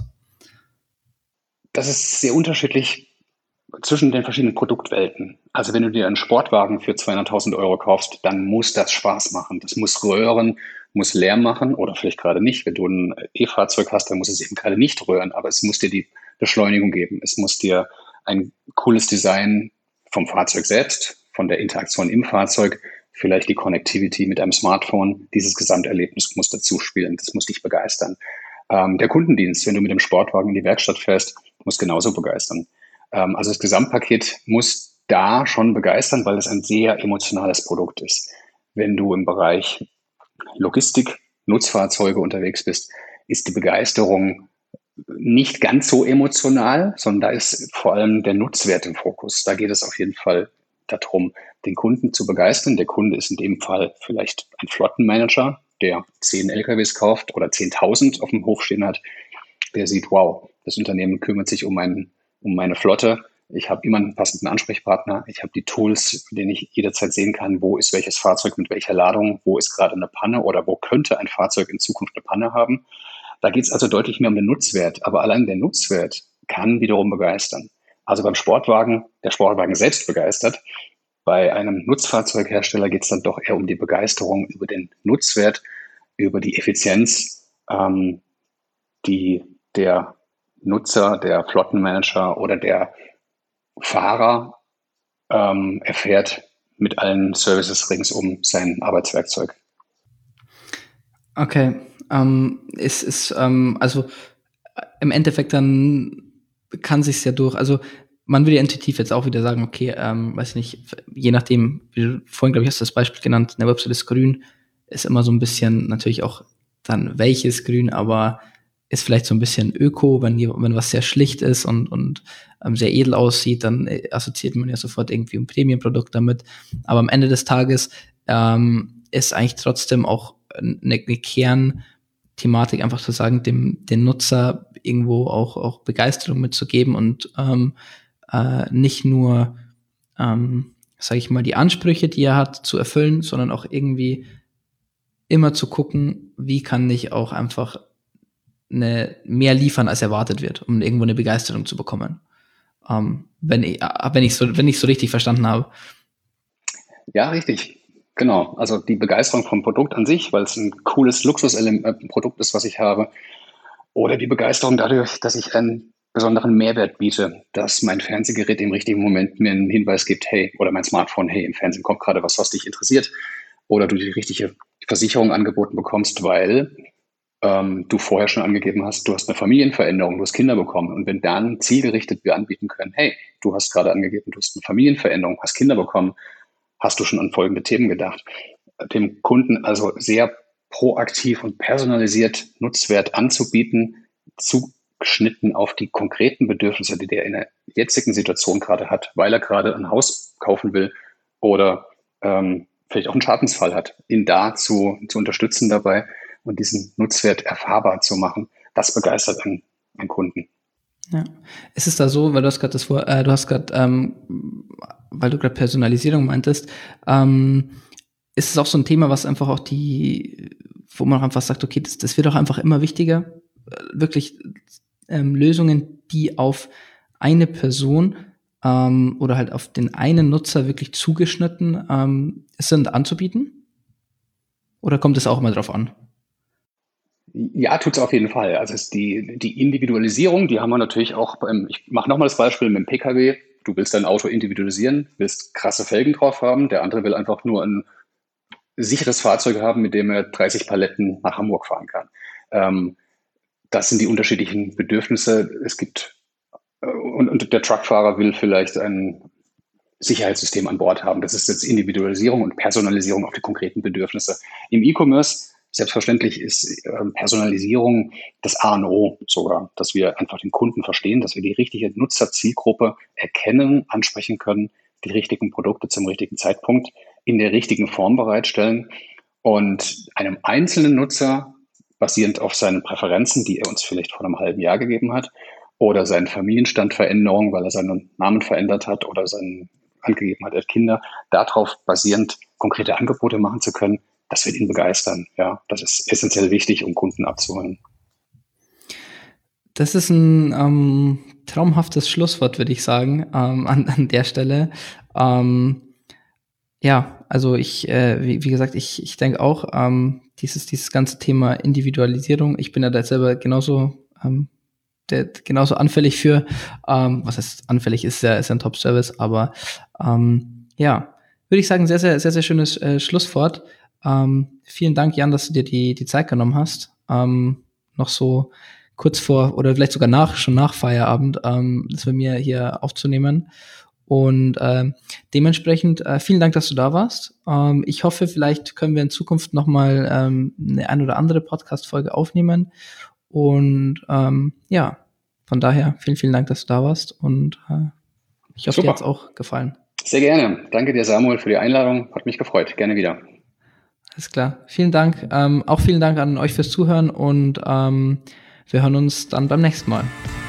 das ist sehr unterschiedlich zwischen den verschiedenen Produktwelten. Also wenn du dir einen Sportwagen für zweihunderttausend Euro kaufst, dann muss das Spaß machen. Das muss röhren, muss Lärm machen oder vielleicht gerade nicht. Wenn du ein E-Fahrzeug hast, dann muss es eben gerade nicht röhren, aber es muss dir die Beschleunigung geben. Es muss dir ein cooles Design vom Fahrzeug selbst, von der Interaktion im Fahrzeug, vielleicht die Connectivity mit einem Smartphone. Dieses Gesamterlebnis muss dazu spielen. Das muss dich begeistern. Ähm, der Kundendienst, wenn du mit dem Sportwagen in die Werkstatt fährst, muss genauso begeistern. Ähm, also das Gesamtpaket muss da schon begeistern, weil es ein sehr emotionales Produkt ist. Wenn du im Bereich Logistik, Nutzfahrzeuge unterwegs bist, ist die Begeisterung nicht ganz so emotional, sondern da ist vor allem der Nutzwert im Fokus. Da geht es auf jeden Fall darum, den Kunden zu begeistern. Der Kunde ist in dem Fall vielleicht ein Flottenmanager, der zehn L K Ws kauft oder zehntausend auf dem Hof stehen hat. Der sieht, wow, das Unternehmen kümmert sich um, mein, um meine Flotte. Ich habe immer einen passenden Ansprechpartner. Ich habe die Tools, mit denen ich jederzeit sehen kann, wo ist welches Fahrzeug mit welcher Ladung, wo ist gerade eine Panne oder wo könnte ein Fahrzeug in Zukunft eine Panne haben. Da geht es also deutlich mehr um den Nutzwert. Aber allein der Nutzwert kann wiederum begeistern. Also beim Sportwagen, der Sportwagen selbst begeistert. Bei einem Nutzfahrzeughersteller geht es dann doch eher um die Begeisterung über den Nutzwert, über die Effizienz, ähm, die der Nutzer, der Flottenmanager oder der Fahrer ähm, erfährt mit allen Services ringsum sein Arbeitswerkzeug. Okay, ähm, es ist, ähm, also im Endeffekt dann kann sich's ja durch, also man würde ja intuitiv jetzt auch wieder sagen, okay, ähm, weiß nicht, je nachdem, wie du vorhin, glaube ich, hast du das Beispiel genannt, eine Website ist grün, ist immer so ein bisschen natürlich auch dann welches grün, aber ist vielleicht so ein bisschen öko, wenn, die, wenn was sehr schlicht ist und, und ähm, sehr edel aussieht, dann äh, assoziiert man ja sofort irgendwie ein Premium-Produkt damit. Aber am Ende des Tages ähm, ist eigentlich trotzdem auch eine, eine Kernthematik, einfach zu sagen, dem den Nutzer irgendwo auch auch Begeisterung mitzugeben und ähm, äh, nicht nur, ähm, sage ich mal, die Ansprüche, die er hat, zu erfüllen, sondern auch irgendwie immer zu gucken, wie kann ich auch einfach eine, mehr liefern, als erwartet wird, um irgendwo eine Begeisterung zu bekommen. Ähm, wenn ich, wenn ich so, wenn ich so richtig verstanden habe. Ja, richtig. Genau. Also die Begeisterung vom Produkt an sich, weil es ein cooles Luxusprodukt ist, was ich habe. Oder die Begeisterung dadurch, dass ich einen besonderen Mehrwert biete, dass mein Fernsehgerät im richtigen Moment mir einen Hinweis gibt, hey, oder mein Smartphone, hey, im Fernsehen kommt gerade was, was dich interessiert. Oder du die richtige Versicherung angeboten bekommst, weil ähm, du vorher schon angegeben hast, du hast eine Familienveränderung, du hast Kinder bekommen. Und wenn dann zielgerichtet wir anbieten können, hey, du hast gerade angegeben, du hast eine Familienveränderung, hast Kinder bekommen, hast du schon an folgende Themen gedacht? Dem Kunden also sehr proaktiv und personalisiert Nutzwert anzubieten, zugeschnitten auf die konkreten Bedürfnisse, die der in der jetzigen Situation gerade hat, weil er gerade ein Haus kaufen will oder ähm, vielleicht auch einen Schadensfall hat, ihn da zu, zu unterstützen dabei und diesen Nutzwert erfahrbar zu machen. Das begeistert einen, einen Kunden. Ja. Ist es da so, weil du hast gerade das vor, äh, du hast gerade, ähm, weil du gerade Personalisierung meintest, ähm, ist es auch so ein Thema, was einfach auch die, wo man auch einfach sagt, okay, das, das wird auch einfach immer wichtiger, äh, wirklich ähm, Lösungen, die auf eine Person ähm, oder halt auf den einen Nutzer wirklich zugeschnitten ähm, sind, anzubieten? Oder kommt es auch immer drauf an? Ja, tut's auf jeden Fall. Also es ist die, die Individualisierung, die haben wir natürlich auch beim, ich mache nochmal das Beispiel mit dem P K W. Du willst dein Auto individualisieren, willst krasse Felgen drauf haben, der andere will einfach nur ein sicheres Fahrzeug haben, mit dem er dreißig Paletten nach Hamburg fahren kann. Ähm, das sind die unterschiedlichen Bedürfnisse. Es gibt, äh, und, und der Truckfahrer will vielleicht ein Sicherheitssystem an Bord haben. Das ist jetzt Individualisierung und Personalisierung auf die konkreten Bedürfnisse. Im E-Commerce selbstverständlich ist äh, Personalisierung das A und O sogar, dass wir einfach den Kunden verstehen, dass wir die richtige Nutzerzielgruppe erkennen, ansprechen können, die richtigen Produkte zum richtigen Zeitpunkt in der richtigen Form bereitstellen und einem einzelnen Nutzer basierend auf seinen Präferenzen, die er uns vielleicht vor einem halben Jahr gegeben hat, oder seinen Familienstandveränderung, weil er seinen Namen verändert hat oder seinen angegeben hat, er hat Kinder, darauf basierend konkrete Angebote machen zu können, das wird ihn begeistern. Ja, das ist essentiell wichtig, um Kunden abzuholen. Das ist ein ähm, traumhaftes Schlusswort, würde ich sagen, ähm, an, an der Stelle. Ähm, ja, also ich, äh, wie, wie gesagt, ich, ich denke auch, ähm, dieses, dieses ganze Thema Individualisierung, ich bin ja da selber genauso, ähm, der, genauso anfällig für, ähm, was heißt anfällig, ist ja, ist ja ein Top-Service, aber ähm, ja, würde ich sagen, sehr, sehr, sehr, sehr schönes äh, Schlusswort. Ähm, vielen Dank, Jan, dass du dir die, die Zeit genommen hast. Ähm, noch so kurz vor oder vielleicht sogar nach, schon nach Feierabend, ähm, das bei mir hier aufzunehmen. Und ähm, dementsprechend äh, vielen Dank, dass du da warst. Ähm, ich hoffe, vielleicht können wir in Zukunft noch mal ähm, eine ein oder andere Podcast-Folge aufnehmen. Und ähm, ja, von daher vielen, vielen Dank, dass du da warst. Und äh, ich hoffe, dir hat's Super, auch gefallen. sehr gerne. Danke dir, Samuel, für die Einladung. Hat mich gefreut. Gerne wieder. Alles klar. Vielen Dank. Ähm, auch vielen Dank an euch fürs Zuhören und ähm, wir hören uns dann beim nächsten Mal.